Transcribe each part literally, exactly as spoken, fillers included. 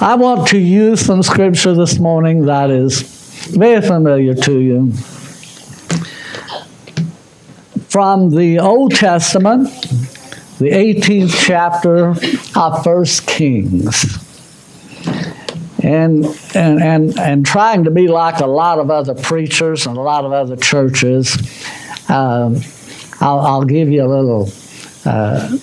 I want to use some scripture this morning that is very familiar to you. From the Old Testament, the eighteenth chapter of First Kings. And, and, and, and trying to be like a lot of other preachers and a lot of other churches, um, I'll, I'll give you a little uh,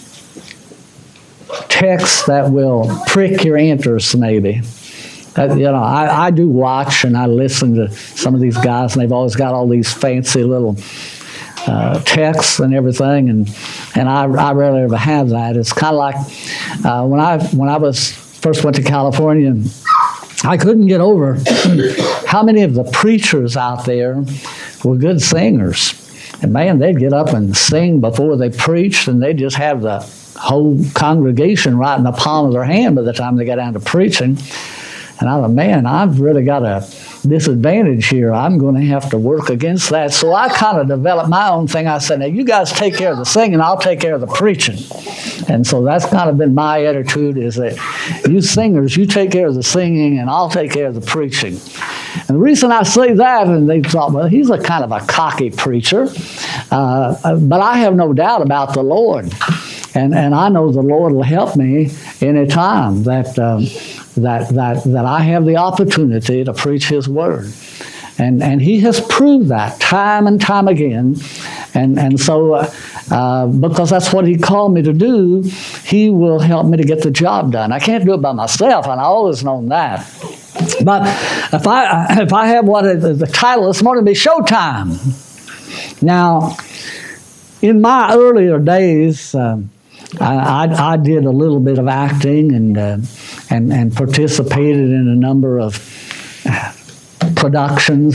text that will prick your interest, maybe. Uh, you know, I, I do watch and I listen to some of these guys, and they've always got all these fancy little uh, texts and everything, and and I, I rarely ever have that. It's kind of like uh, when I when I was first went to California, I couldn't get over how many of the preachers out there were good singers. And man, they'd get up and sing before they preached, and they'd just have the whole congregation right in the palm of their hand by the time they got down to preaching. And I thought, man, I've really got a disadvantage here. I'm going to have to work against that. So I kind of developed my own thing. I said, now you guys take care of the singing, I'll take care of the preaching. And so that's kind of been my attitude, is that you singers, you take care of the singing and I'll take care of the preaching. And the reason I say that, and they thought, well, he's a kind of a cocky preacher, uh, but I have no doubt about the Lord. And and I know the Lord will help me any time that um, that that that I have the opportunity to preach His word, and and He has proved that time and time again, and and so uh, uh, because that's what He called me to do, He will help me to get the job done. I can't do it by myself, and I always known that. But if I if I have what the, the title this morning be Showtime. Now, in my earlier days. Um, I, I, I did a little bit of acting and uh, and and participated in a number of productions,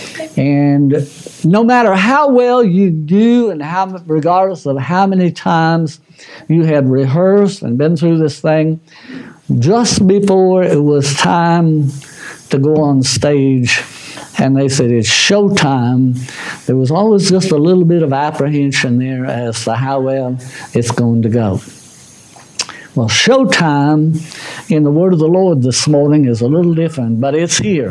and no matter how well you do and how, regardless of how many times you had rehearsed and been through this thing, just before it was time to go on stage and they said it's showtime, there was always just a little bit of apprehension there as to how well it's going to go. Well, showtime in the word of the Lord this morning is a little different, but it's here.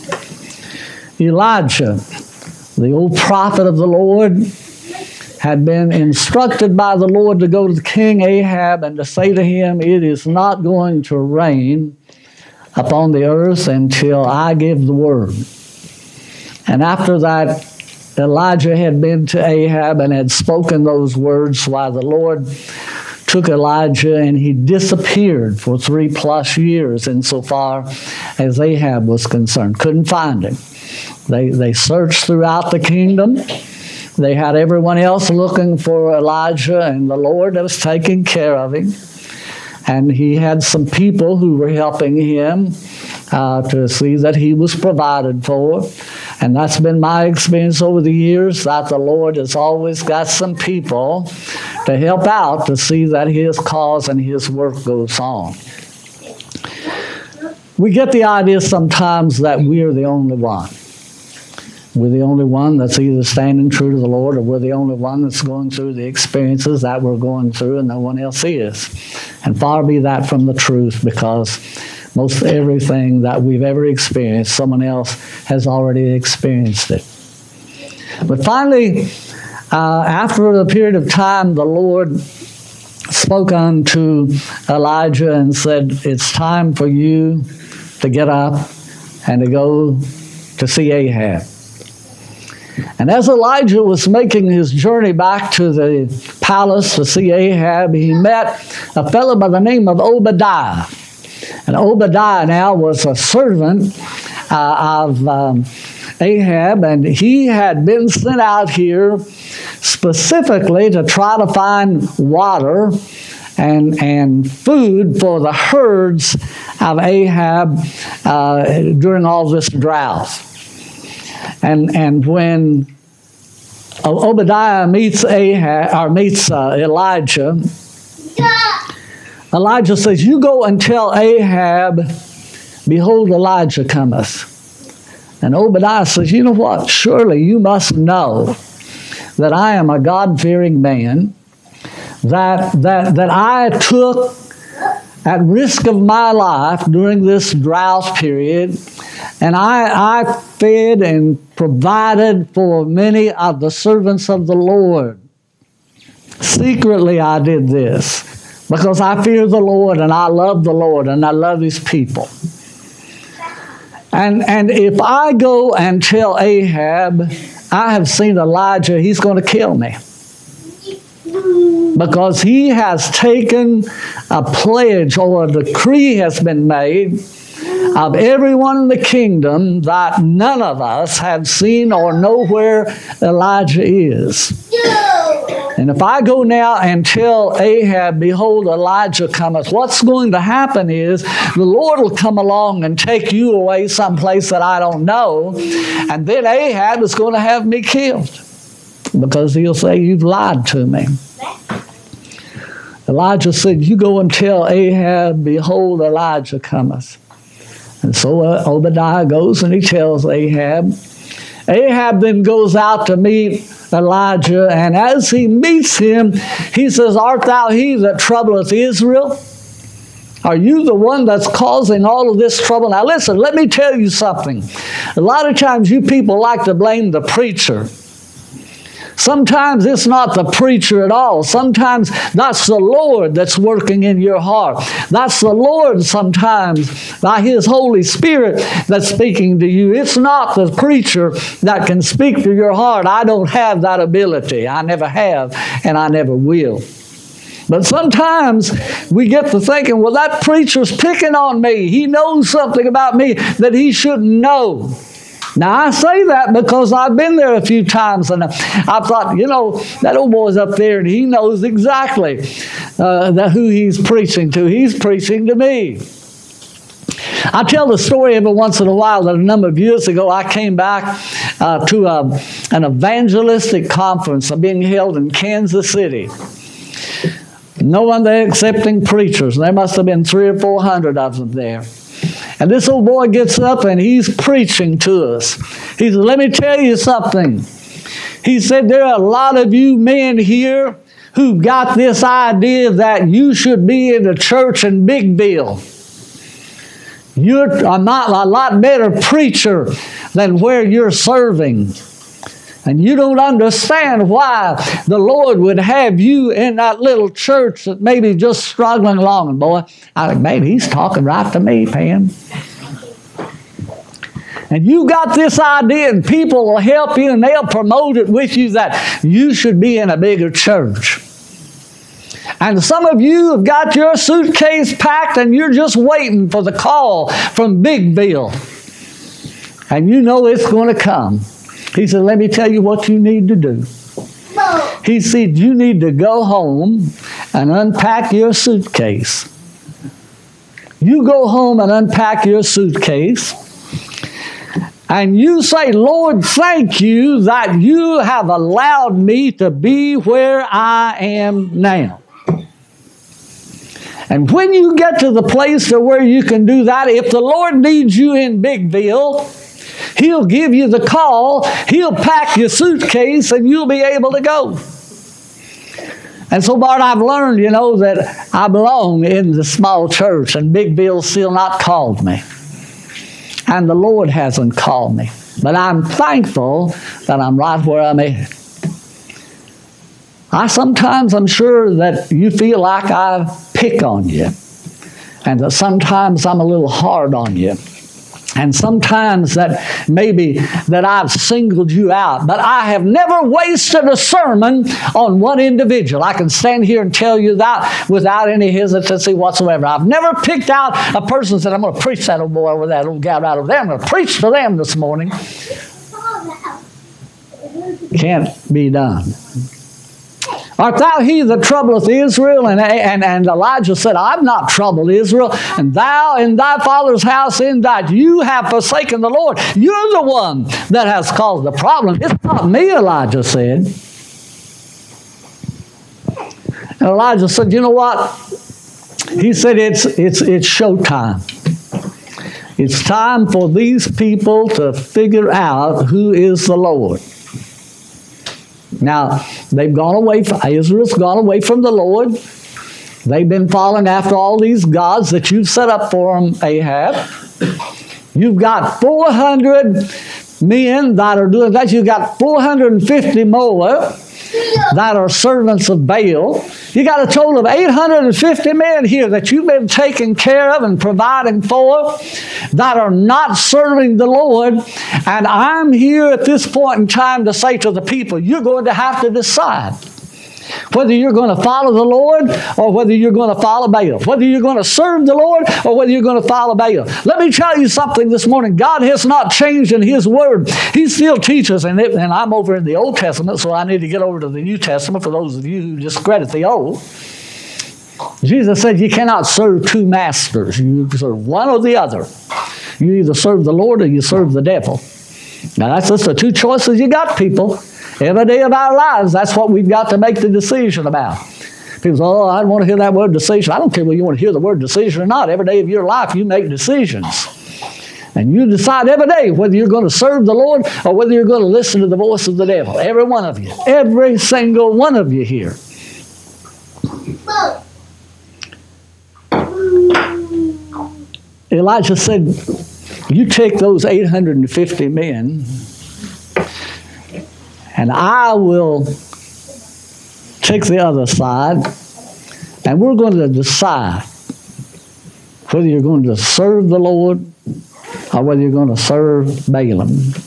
Elijah, the old prophet of the Lord, had been instructed by the Lord to go to the king Ahab and to say to him, it is not going to rain upon the earth until I give the word. And after that, Elijah had been to Ahab and had spoken those words while the Lord took Elijah and he disappeared for three plus years insofar as Ahab was concerned. Couldn't find him. They, they searched throughout the kingdom. They had everyone else looking for Elijah, and the Lord was taking care of him. And he had some people who were helping him uh, to see that he was provided for. And that's been my experience over the years, that the Lord has always got some people to help out to see that His cause and His work goes on. We get the idea sometimes that we're the only one. We're the only one that's either standing true to the Lord, or we're the only one that's going through the experiences that we're going through and no one else is. And far be that from the truth, because most everything that we've ever experienced, someone else has already experienced it. But finally, uh, after a period of time, the Lord spoke unto Elijah and said, it's time for you to get up and to go to see Ahab. And as Elijah was making his journey back to the palace to see Ahab, he met a fellow by the name of Obadiah. And Obadiah now was a servant uh, of um, Ahab, and he had been sent out here specifically to try to find water and, and food for the herds of Ahab uh, during all this drought. And and when Obadiah meets Ahab or meets uh, Elijah, Elijah says, "You go and tell Ahab, behold, Elijah cometh." And Obadiah says, "You know what? Surely you must know that I am a God-fearing man, that that that I took at risk of my life during this drought period, and I, I fed and provided for many of the servants of the Lord. Secretly, I did this because I fear the Lord and I love the Lord and I love His people. And, and if I go and tell Ahab, I have seen Elijah, he's going to kill me. Because he has taken a pledge or a decree has been made of everyone in the kingdom that none of us have seen or know where Elijah is. And if I go now and tell Ahab, behold, Elijah cometh, what's going to happen is the Lord will come along and take you away someplace that I don't know, and then Ahab is going to have me killed because he'll say, you've lied to me. Elijah said, you go and tell Ahab, behold, Elijah cometh. And so uh, Obadiah goes and he tells Ahab. Ahab then goes out to meet Elijah, and as he meets him, he says, art thou he that troubleth Israel? Are you the one that's causing all of this trouble? Now listen, let me tell you something. A lot of times you people like to blame the preacher. Sometimes it's not the preacher at all. Sometimes that's the Lord that's working in your heart. That's the Lord sometimes by His Holy Spirit that's speaking to you. It's not the preacher that can speak to your heart. I don't have that ability. I never have, and I never will. But sometimes we get to thinking, well, that preacher's picking on me. He knows something about me that he shouldn't know. Now, I say that because I've been there a few times, and I thought, you know, that old boy's up there, and he knows exactly uh, that who he's preaching to. He's preaching to me. I tell the story every once in a while that a number of years ago I came back uh, to a, an evangelistic conference being held in Kansas City. No one there accepting preachers. There must have been three or four hundred of them there. And this old boy gets up and he's preaching to us. He said, let me tell you something. He said, there are a lot of you men here who got this idea that you should be in a church in Bigville. You're a, not, a lot better preacher than where you're serving. And you don't understand why the Lord would have you in that little church that may be just struggling along. And boy, I think, maybe he's talking right to me, Pam. And you got this idea, and people will help you, and they'll promote it with you that you should be in a bigger church. And some of you have got your suitcase packed, and you're just waiting for the call from Bigville. And you know it's going to come. He said, let me tell you what you need to do. He said, you need to go home and unpack your suitcase. You go home and unpack your suitcase. And you say, Lord, thank you that you have allowed me to be where I am now. And when you get to the place to where you can do that, if the Lord needs you in Bigville, He'll give you the call, He'll pack your suitcase, and you'll be able to go. And so, Bart, I've learned, you know, that I belong in the small church, and Bigville's still not called me. And the Lord hasn't called me. But I'm thankful that I'm right where I'm at. I sometimes I'm sure that you feel like I pick on you. And that sometimes I'm a little hard on you. And sometimes that maybe that I've singled you out. But I have never wasted a sermon on one individual. I can stand here and tell you that without any hesitancy whatsoever. I've never picked out a person and said, I'm going to preach that old boy over that old gal right over there. I'm going to preach to them this morning. Can't be done. Art thou he that troubleth Israel? And, and, and Elijah said, I've not troubled Israel. And thou in thy father's house in that you have forsaken the Lord. You're the one that has caused the problem. It's not me, Elijah said. And Elijah said, you know what? He said, it's, it's, it's showtime. It's time for these people to figure out who is the Lord. Now, they've gone away from, Israel's gone away from the Lord. They've been following after all these gods that you've set up for them, Ahab. You've got four hundred men that are doing that. You've got four hundred fifty more that are servants of Baal. You got a total of eight hundred fifty men here that you've been taking care of and providing for that are not serving the Lord. And I'm here at this point in time to say to the people, you're going to have to decide whether you're going to follow the Lord or whether you're going to follow Baal. Whether you're going to serve the Lord or whether you're going to follow Baal. Let me tell you something this morning. God has not changed in His Word. He still teaches, and, it, and I'm over in the Old Testament, so I need to get over to the New Testament for those of you who discredit the Old. Jesus said you cannot serve two masters. You serve one or the other. You either serve the Lord or you serve the devil. Now that's just the two choices you got, people. Every day of our lives, that's what we've got to make the decision about. People say, oh, I don't want to hear that word decision. I don't care whether you want to hear the word decision or not. Every day of your life, you make decisions. And you decide every day whether you're going to serve the Lord or whether you're going to listen to the voice of the devil. Every one of you. Every single one of you here. Elijah said, you take those eight hundred fifty men, and I will take the other side, and we're going to decide whether you're going to serve the Lord or whether you're going to serve Balaam.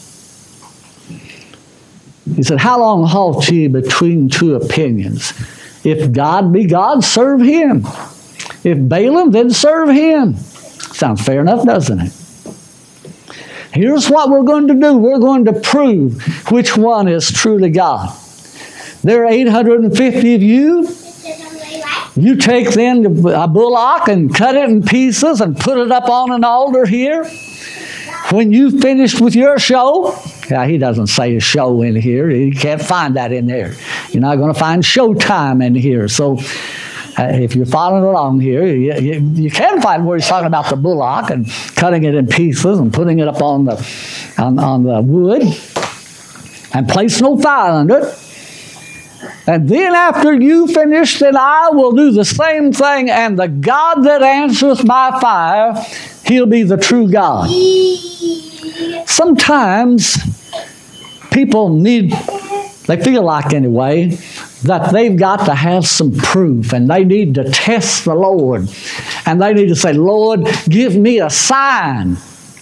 He said, how long halt ye between two opinions? If God be God, serve Him. If Balaam, then serve him. Sounds fair enough, doesn't it? Here's what we're going to do. We're going to prove which one is truly God. There are eight hundred fifty of you. You take then a bullock and cut it in pieces and put it up on an altar here. When you finished with your show, yeah, he doesn't say a show in here. You can't find that in there. You're not going to find showtime in here. So uh, if you're following along here, you, you, you can find where he's talking about the bullock and cutting it in pieces and putting it up on the, on, on the wood and place no fire under it. And then after you finish, then I will do the same thing, and the God that answers by fire, He'll be the true God. Sometimes people need, they feel like anyway, that they've got to have some proof, and they need to test the Lord. And they need to say, Lord, give me a sign.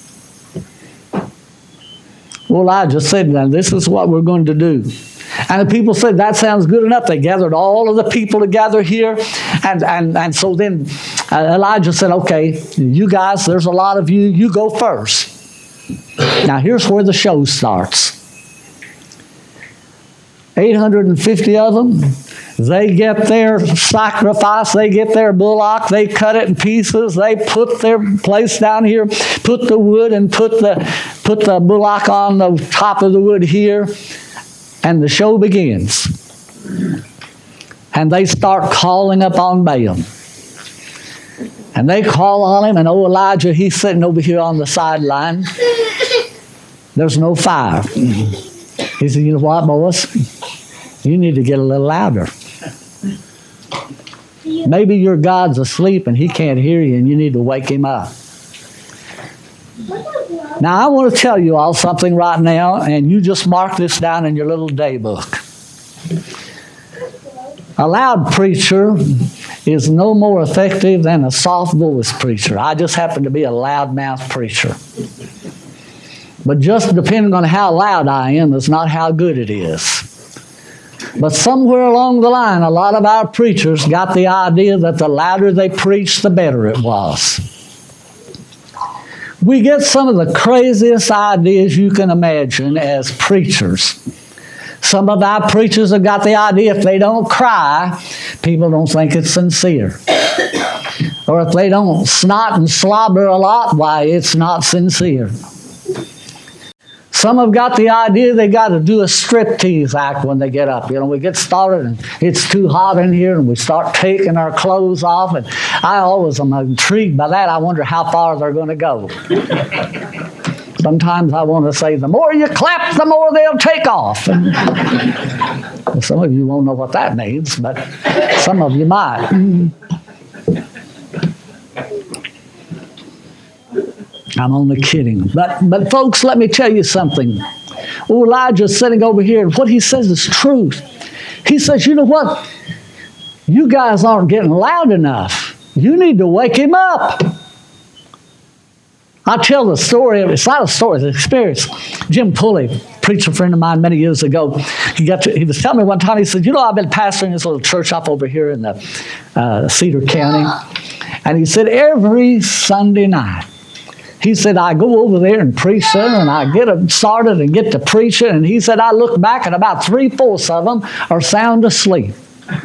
Well, Elijah said, now this is what we're going to do. And the people said, that sounds good enough. They gathered all of the people together here. And, and, and so then uh, Elijah said, okay, you guys, there's a lot of you. You go first. Now, here's where the show starts. eight hundred fifty of them, they get their sacrifice. They get their bullock. They cut it in pieces. They put their place down here, put the wood and put the, put the bullock on the top of the wood here. And the show begins. And they start calling upon Balaam. And they call on him, and old Elijah, he's sitting over here on the sideline. There's no fire. He said, you know what, boys? You need to get a little louder. Maybe your God's asleep and he can't hear you, and you need to wake him up. Now, I want to tell you all something right now, and you just mark this down in your little day book. A loud preacher is no more effective than a soft-voiced preacher. I just happen to be a loud-mouthed preacher. But just depending on how loud I am is not how good it is. But somewhere along the line, a lot of our preachers got the idea that the louder they preached, the better it was. We get some of the craziest ideas you can imagine as preachers. Some of our preachers have got the idea if they don't cry, people don't think it's sincere. Or if they don't snot and slobber a lot, why, it's not sincere. Some have got the idea they got to do a striptease act when they get up. You know, we get started and it's too hot in here and we start taking our clothes off. And I always am intrigued by that. I wonder how far they're going to go. Sometimes I want to say, the more you clap, the more they'll take off. And, well, some of you won't know what that means, but some of you might. I'm only kidding. But, but folks, let me tell you something. Oh, Elijah's sitting over here, and what he says is truth. He says, you know what? You guys aren't getting loud enough. You need to wake him up. I tell the story. It's not a story, it's an experience. Jim Pulley, preacher friend of mine many years ago, he got to, he was telling me one time, he said, you know, I've been pastoring this little church up over here in the uh, Cedar County. And he said, every Sunday night, he said, I go over there and preach there, and I get them started and get to preaching. And he said, I look back and about three-fourths of them are sound asleep.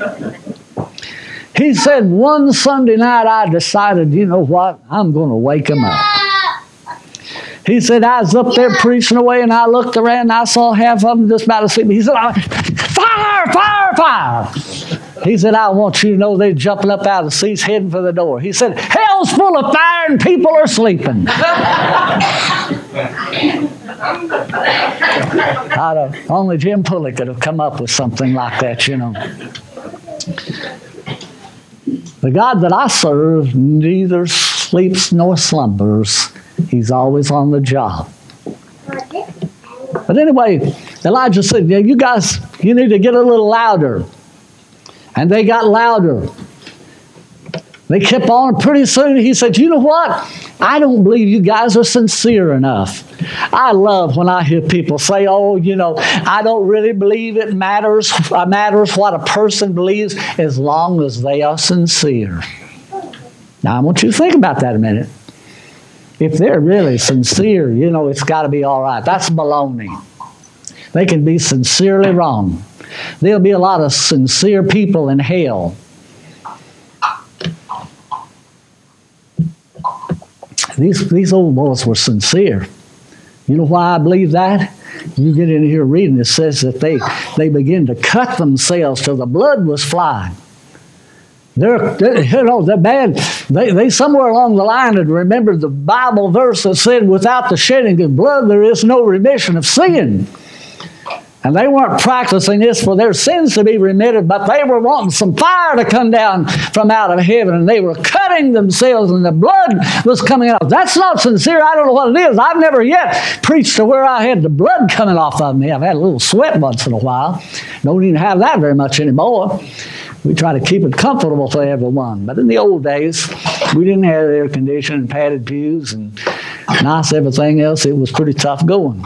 He said, one Sunday night I decided, you know what, I'm going to wake them up. He said, I was up there preaching away, and I looked around, and I saw half of them just about asleep. He said, fire, fire, fire. He said, I want you to know they're jumping up out of the seats, heading for the door. He said, hell's full of fire, and people are sleeping. I don't, only Jim Pulley could have come up with something like that, you know. The God that I serve neither sleeps nor slumbers. He's always on the job. But anyway, Elijah said, yeah, you guys, you need to get a little louder. And they got louder. They kept on. Pretty soon he said, you know what? I don't believe you guys are sincere enough. I love when I hear people say, oh, you know, I don't really believe it matters, uh, matters what a person believes as long as they are sincere. Now, I want you to think about that a minute. If they're really sincere, you know, it's got to be all right. That's baloney. They can be sincerely wrong. There'll be a lot of sincere people in hell. These, these old boys were sincere. You know why I believe that? You get in here reading, it says that they, they begin to cut themselves till the blood was flying. They're, they're, you know, they're bad. They, they somewhere along the line had remembered the Bible verse that said, without the shedding of blood, there is no remission of sin. And they weren't practicing this for their sins to be remitted, but they were wanting some fire to come down from out of heaven, and they were cutting themselves, and the blood was coming out. That's not sincere. I don't know what it is. I've never yet preached to where I had the blood coming off of me. I've had a little sweat once in a while. Don't even have that very much anymore. We try to keep it comfortable for everyone. But in the old days, we didn't have air conditioning and padded pews and nice everything else. It was pretty tough going.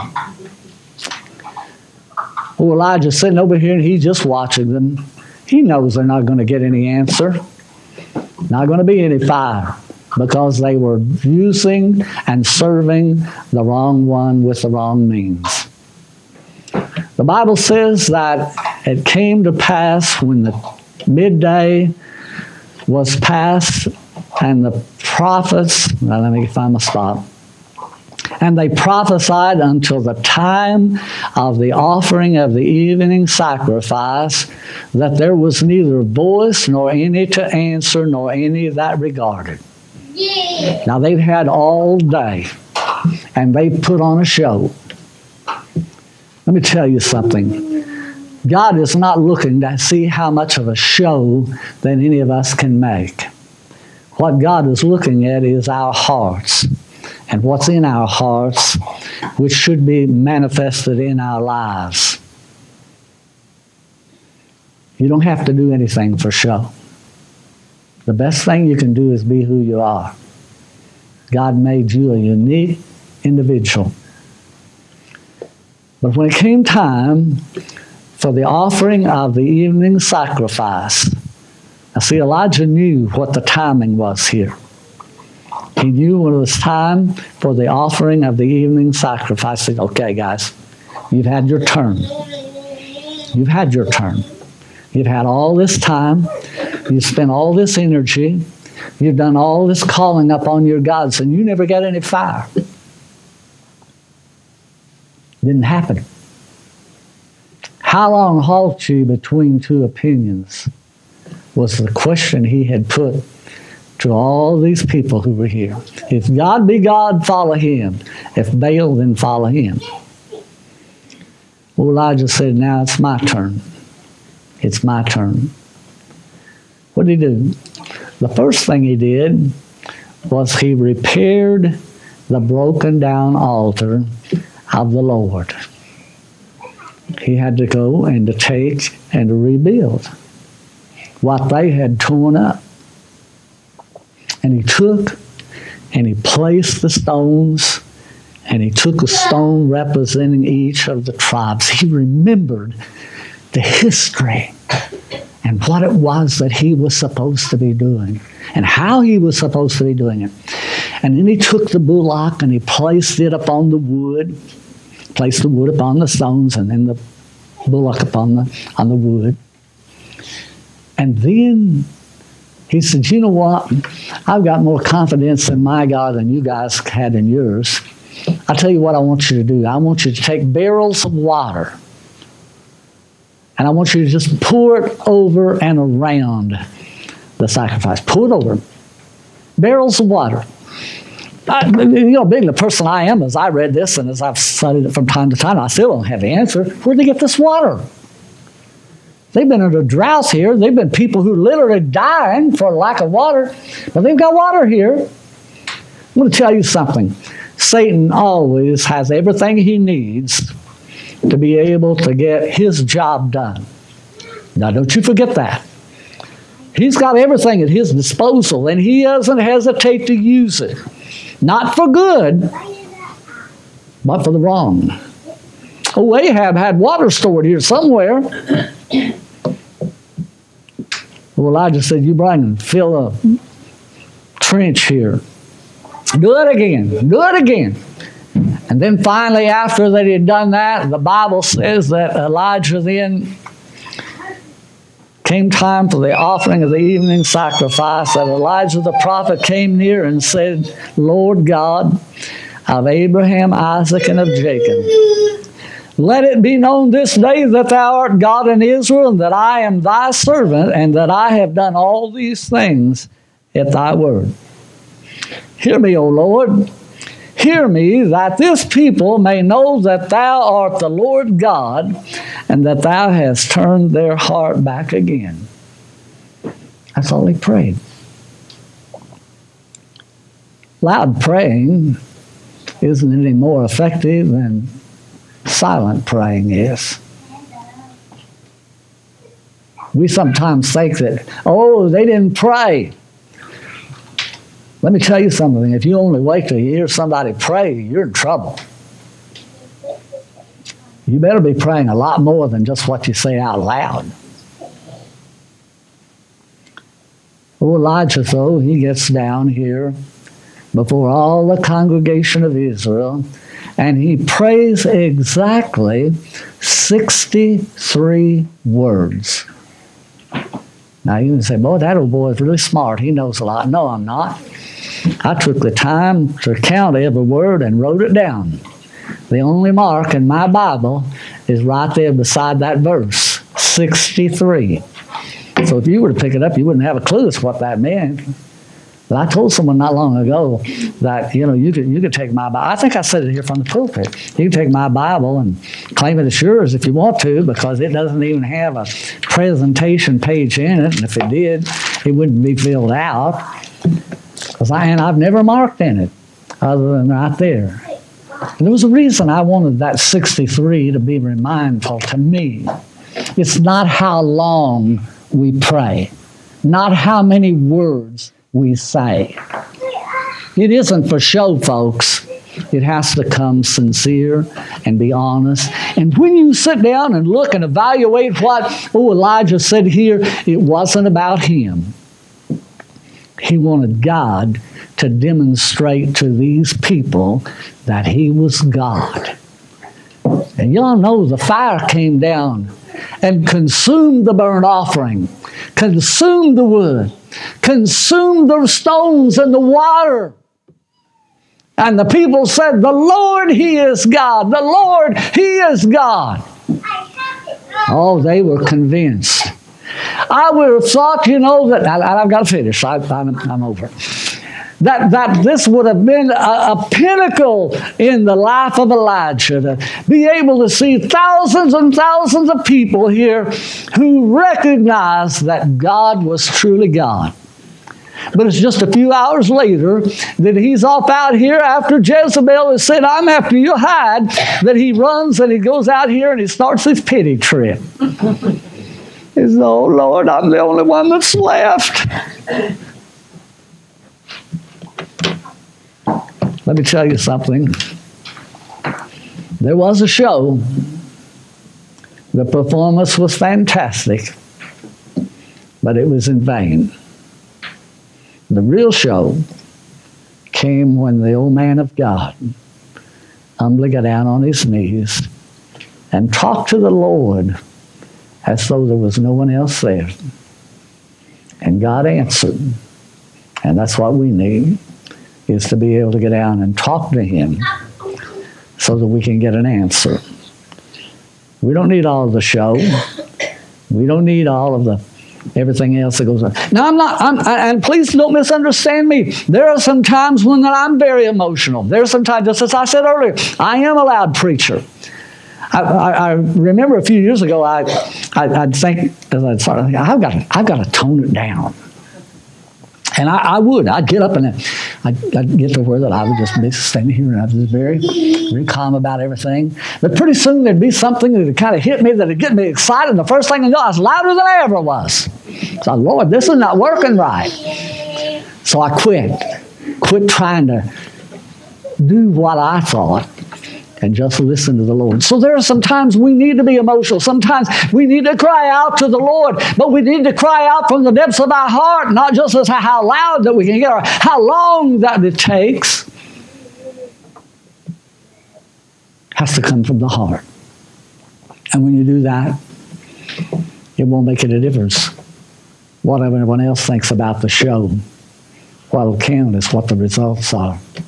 Well, Elijah's sitting over here, and he's just watching them. He knows they're not going to get any answer. Not going to be any fire, because they were using and serving the wrong one with the wrong means. The Bible says that it came to pass when the midday was past, and the prophets, now let me find my spot. And they prophesied until the time of the offering of the evening sacrifice, that there was neither voice nor any to answer, nor any that regarded. Yeah. Now they'd had all day, and they put on a show. Let me tell you something. God is not looking to see how much of a show that any of us can make. What God is looking at is our hearts, and what's in our hearts, which should be manifested in our lives. You don't have to do anything for show. The best thing you can do is be who you are. God made you a unique individual. But when it came time for the offering of the evening sacrifice, I see Elijah knew what the timing was here. He knew when it was time for the offering of the evening sacrifice. He said, okay, guys, you've had your turn. You've had your turn. You've had all this time. You've spent all this energy. You've done all this calling up on your gods, and you never got any fire. Didn't happen. How long halt you between two opinions was the question he had put to all these people who were here. If God be God, follow him. If Baal, then follow him. Well, Elijah said, now it's my turn. It's my turn. What did he do? The first thing he did was he repaired the broken down altar of the Lord. He had to go and to take and to rebuild what they had torn up. And he took and he placed the stones, and he took a stone representing each of the tribes. He remembered the history and what it was that he was supposed to be doing and how he was supposed to be doing it. And then he took the bullock and he placed it upon the wood, placed the wood upon the stones, and then the bullock upon the, on the wood. And then he said, you know what? I've got more confidence in my God than you guys had in yours. I'll tell you what I want you to do. I want you to take barrels of water, and I want you to just pour it over and around the sacrifice. Pour it over. Barrels of water. I, you know, being the person I am, as I read this and as I've studied it from time to time, I still don't have the answer. Where'd they get this water? They've been under droughts here. They've been people who literally dying for lack of water, but they've got water here. I'm going to tell you something. Satan always has everything he needs to be able to get his job done. Now, don't you forget that. He's got everything at his disposal, and he doesn't hesitate to use it. Not for good, but for the wrong. Oh, Ahab had water stored here somewhere. Well, Elijah said, you bring and fill a trench here. Do it again. Do it again. And then finally, after that he had done that, the Bible says that Elijah then came time for the offering of the evening sacrifice, that Elijah the prophet came near and said, Lord God of Abraham, Isaac, and of Jacob, let it be known this day that thou art God in Israel, and that I am thy servant, and that I have done all these things at thy word. Hear me, O Lord. Hear me, that this people may know that thou art the Lord God, and that thou hast turned their heart back again. That's all he prayed. Loud praying isn't any more effective than silent praying is. We sometimes think that, oh, they didn't pray. Let me tell you something. If you only wait till you hear somebody pray, you're in trouble. You better be praying a lot more than just what you say out loud. Oh, Elijah, though, he gets down here before all the congregation of Israel, and he prays exactly sixty-three words. Now, you can say, boy, that old boy is really smart. He knows a lot. No, I'm not. I took the time to count every word and wrote it down. The only mark in my Bible is right there beside that verse, sixty-three. So if you were to pick it up, you wouldn't have a clue as to what that meant. But I told someone not long ago that, you know, you could, you could take my Bible. I think I said it here from the pulpit. You can take my Bible and claim it as yours if you want to, because it doesn't even have a presentation page in it. And if it did, it wouldn't be filled out. Because I, and I've never marked in it other than right there. And there was a reason I wanted that sixty-three to be remindful to me. It's not how long we pray, not how many words we say. It isn't for show, folks. It has to come sincere and be honest. And when you sit down and look and evaluate what oh, Elijah said here, it wasn't about him. He wanted God to demonstrate to these people that he was God. And y'all know the fire came down and consumed the burnt offering, consumed the wood, consumed the stones and the water. And the people said, the Lord, he is God. The Lord, he is God. Oh, they were convinced. I would have thought, you know, that I, I've got to finish. I, I'm, I'm over. That, that this would have been a, a pinnacle in the life of Elijah, to be able to see thousands and thousands of people here who recognized that God was truly God. But it's just a few hours later that he's off out here after Jezebel has said, I'm after you, hide, that he runs and he goes out here and he starts his pity trip. He says, oh, Lord, I'm the only one that's left. Let me tell you something. There was a show. The performance was fantastic, but it was in vain. The real show came when the old man of God humbly got down on his knees and talked to the Lord as though there was no one else there. And God answered. And that's what we need, is to be able to get down and talk to him so that we can get an answer. We don't need all of the show. We don't need all of the everything else that goes on. Now, I'm not, I'm, and please don't misunderstand me. There are some times when I'm very emotional. There are some times, just as I said earlier, I am a loud preacher. I, I, I remember a few years ago, I, I, I'd think, as I'd start, I've got, to, I've got to tone it down. And I, I would. I'd get up and I'd, I'd get to where that I would just be standing here and I was just very, very calm about everything. But pretty soon there'd be something that would kind of hit me that would get me excited. And the first thing I know, I was louder than I ever was. So, Lord, this is not working right. So I quit. Quit trying to do what I thought and just listen to the Lord. So there are some times we need to be emotional. Sometimes we need to cry out to the Lord, but we need to cry out from the depths of our heart, not just as how loud that we can get or how long that it takes. It has to come from the heart. And when you do that, it won't make any difference what everyone else thinks about the show. What will count is what the results are.